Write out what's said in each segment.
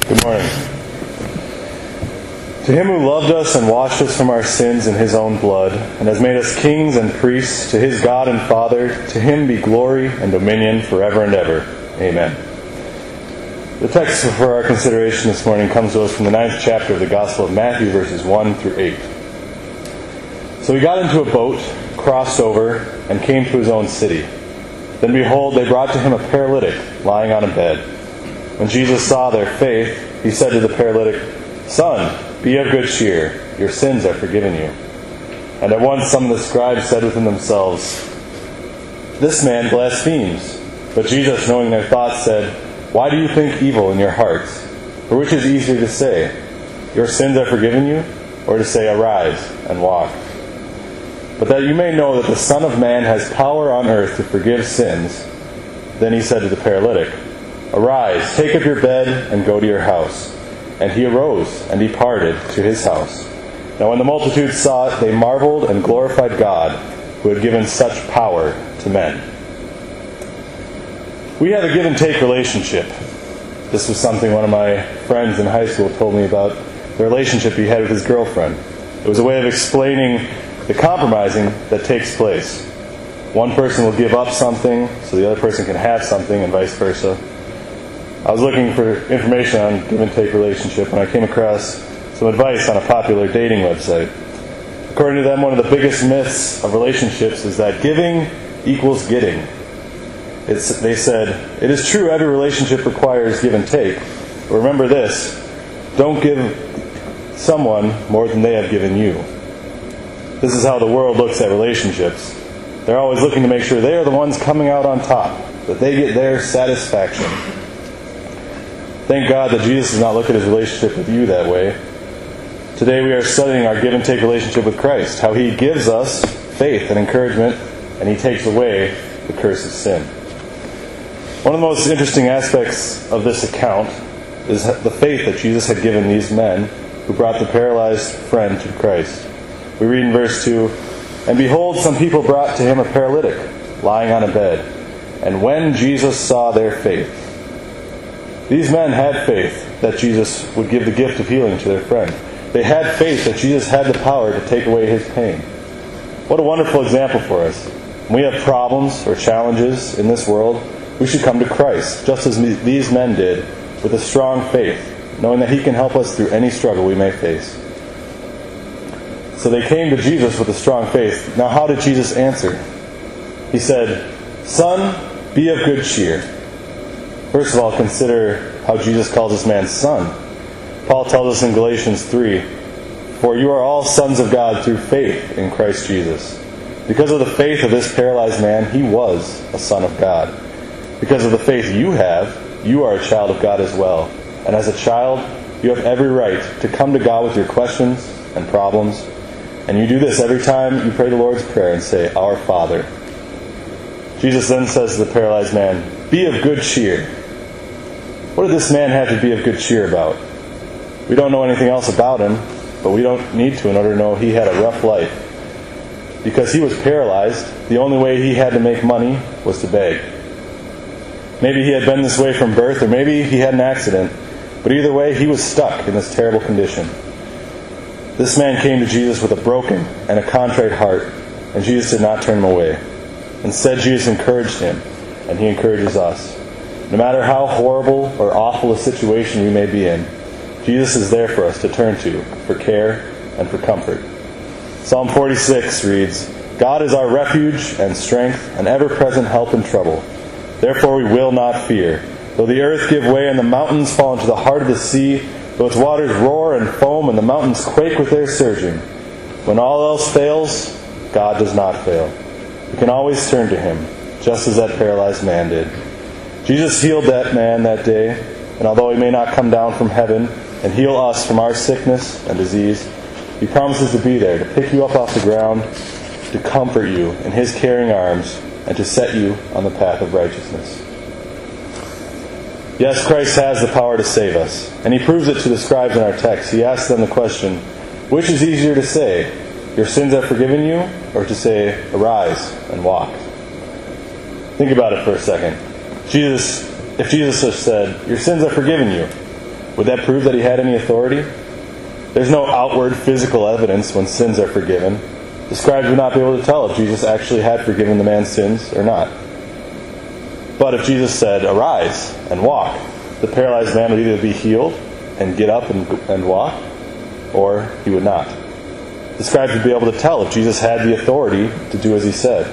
Good morning. To him who loved us and washed us from our sins in his own blood, and has made us kings and priests to his God and Father, to him be glory and dominion forever and ever. Amen. The text for our consideration this morning comes to us from the 9th chapter of the Gospel of Matthew, verses 1 through 8. So he got into a boat, crossed over, and came to his own city. Then behold, they brought to him a paralytic lying on a bed. When Jesus saw their faith, he said to the paralytic, "Son, be of good cheer, your sins are forgiven you." And at once some of the scribes said within themselves, "This man blasphemes." But Jesus, knowing their thoughts, said, "Why do you think evil in your hearts? For which is easier to say, 'Your sins are forgiven you,' or to say, 'Arise and walk'? But that you may know that the Son of Man has power on earth to forgive sins." Then he said to the paralytic, "Arise, take up your bed, and go to your house." And he arose and departed to his house. Now when the multitude saw it, they marveled and glorified God, who had given such power to men. We have a give and take relationship. This was something one of my friends in high school told me about the relationship he had with his girlfriend. It was a way of explaining the compromising that takes place. One person will give up something so the other person can have something, and vice versa. I was looking for information on give and take relationship, and I came across some advice on a popular dating website. According to them, one of the biggest myths of relationships is that giving equals getting. They said, "It is true every relationship requires give and take, but remember this, don't give someone more than they have given you." This is how the world looks at relationships. They're always looking to make sure they are the ones coming out on top, that they get their satisfaction. Thank God that Jesus does not look at his relationship with you that way. Today we are studying our give and take relationship with Christ, how he gives us faith and encouragement, and he takes away the curse of sin. One of the most interesting aspects of this account is the faith that Jesus had given these men who brought the paralyzed friend to Christ. We read in verse 2, "And behold, some people brought to him a paralytic, lying on a bed. And when Jesus saw their faith." These men had faith that Jesus would give the gift of healing to their friend. They had faith that Jesus had the power to take away his pain. What a wonderful example for us. When we have problems or challenges in this world, we should come to Christ, just as these men did, with a strong faith, knowing that he can help us through any struggle we may face. So they came to Jesus with a strong faith. Now how did Jesus answer? He said, "Son, be of good cheer." First of all, consider how Jesus calls this man son. Paul tells us in Galatians 3, "For you are all sons of God through faith in Christ Jesus." Because of the faith of this paralyzed man, he was a son of God. Because of the faith you have, you are a child of God as well. And as a child, you have every right to come to God with your questions and problems. And you do this every time you pray the Lord's Prayer and say, "Our Father." Jesus then says to the paralyzed man, "Be of good cheer." What did this man have to be of good cheer about? We don't know anything else about him, but we don't need to in order to know he had a rough life. Because he was paralyzed, the only way he had to make money was to beg. Maybe he had been this way from birth, or maybe he had an accident, but either way, he was stuck in this terrible condition. This man came to Jesus with a broken and a contrite heart, and Jesus did not turn him away. Instead, Jesus encouraged him, and he encourages us. No matter how horrible or awful a situation we may be in, Jesus is there for us to turn to for care and for comfort. Psalm 46 reads, "God is our refuge and strength, an ever-present help in trouble. Therefore we will not fear. Though the earth give way and the mountains fall into the heart of the sea, though its waters roar and foam and the mountains quake with their surging. When all else fails, God does not fail. We can always turn to him, just as that paralyzed man did." Jesus healed that man that day, and although he may not come down from heaven and heal us from our sickness and disease, he promises to be there to pick you up off the ground, to comfort you in his caring arms, and to set you on the path of righteousness. Yes, Christ has the power to save us, and he proves it to the scribes in our text. He asks them the question, which is easier to say, "Your sins are forgiven you," or to say, "Arise and walk"? Think about it for a second. If Jesus had said, "Your sins are forgiven you," Would that prove that he had any authority? There's no outward physical evidence when sins are forgiven. The scribes would not be able to tell if Jesus actually had forgiven the man's sins or not. But if Jesus said, "Arise and walk," the paralyzed man would either be healed and get up and walk, or he would not. The scribes would be able to tell if Jesus had the authority to do as he said.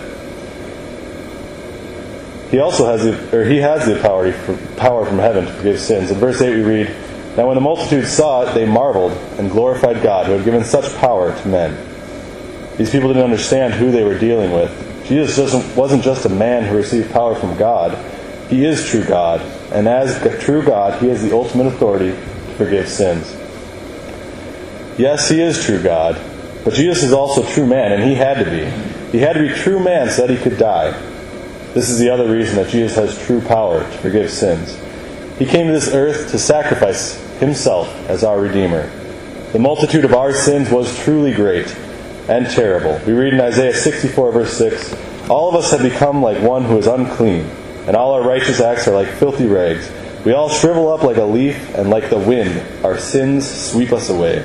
He has the power from heaven to forgive sins. In verse 8 we read, "Now when the multitude saw it, they marveled and glorified God, who had given such power to men." These people didn't understand who they were dealing with. Jesus wasn't just a man who received power from God. He is true God, and as true God, he has the ultimate authority to forgive sins. Yes, he is true God, but Jesus is also true man, and he had to be. He had to be true man so that he could die. This is the other reason that Jesus has true power to forgive sins. He came to this earth to sacrifice himself as our Redeemer. The multitude of our sins was truly great and terrible. We read in Isaiah 64 verse 6, "All of us have become like one who is unclean, and all our righteous acts are like filthy rags. We all shrivel up like a leaf, and like the wind, our sins sweep us away."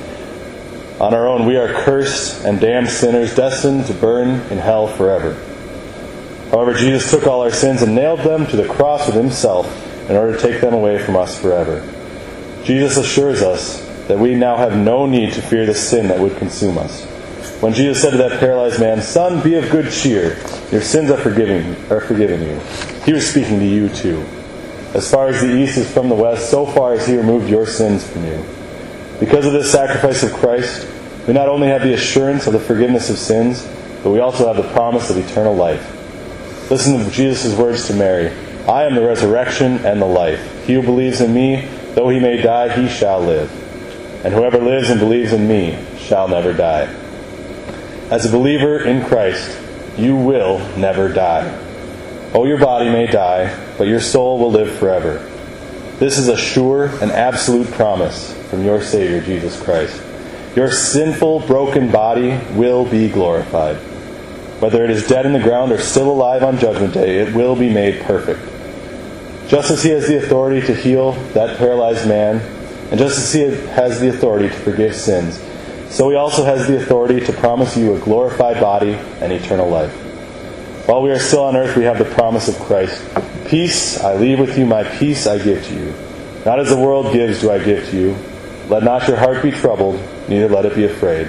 On our own, we are cursed and damned sinners, destined to burn in hell forever. However, Jesus took all our sins and nailed them to the cross with himself in order to take them away from us forever. Jesus assures us that we now have no need to fear the sin that would consume us. When Jesus said to that paralyzed man, "Son, be of good cheer, your sins are forgiven you," he was speaking to you too. As far as the east is from the west, so far has he removed your sins from you. Because of this sacrifice of Christ, we not only have the assurance of the forgiveness of sins, but we also have the promise of eternal life. Listen to Jesus' words to Mary, "I am the resurrection and the life. He who believes in me, though he may die, he shall live. And whoever lives and believes in me shall never die." As a believer in Christ, you will never die. Oh, your body may die, but your soul will live forever. This is a sure and absolute promise from your Savior, Jesus Christ. Your sinful, broken body will be glorified. Whether it is dead in the ground or still alive on Judgment Day, it will be made perfect. Just as he has the authority to heal that paralyzed man, and just as he has the authority to forgive sins, so he also has the authority to promise you a glorified body and eternal life. While we are still on earth, we have the promise of Christ. "Peace I leave with you, my peace I give to you. Not as the world gives do I give to you. Let not your heart be troubled, neither let it be afraid."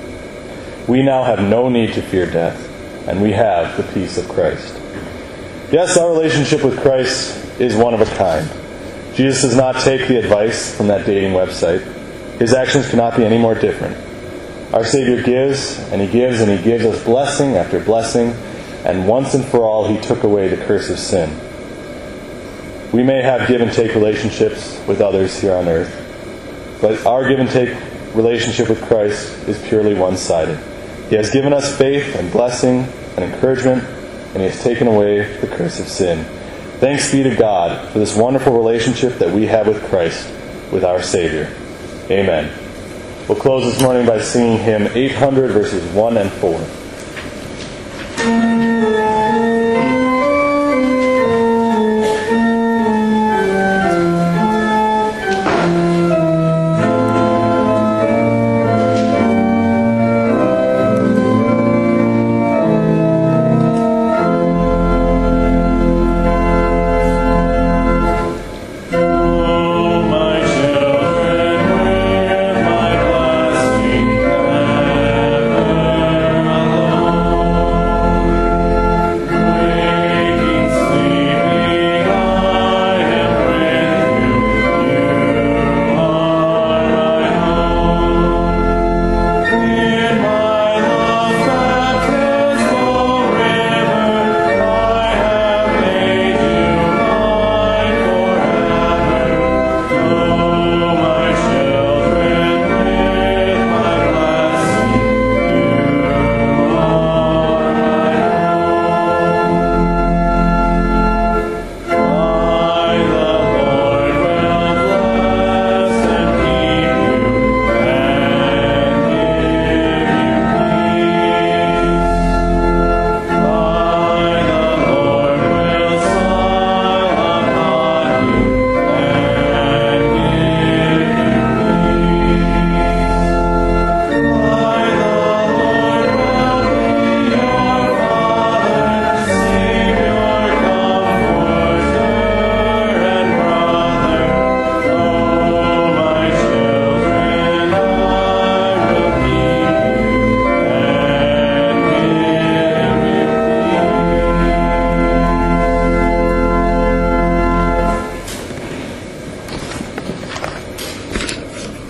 We now have no need to fear death, and we have the peace of Christ. Yes, our relationship with Christ is one of a kind. Jesus does not take the advice from that dating website. His actions cannot be any more different. Our Savior gives, and he gives, and he gives us blessing after blessing, and once and for all he took away the curse of sin. We may have give and take relationships with others here on earth, but our give and take relationship with Christ is purely one-sided. He has given us faith and blessing and encouragement, and he has taken away the curse of sin. Thanks be to God for this wonderful relationship that we have with Christ, with our Savior. Amen. We'll close this morning by singing hymn 800 verses 1 and 4.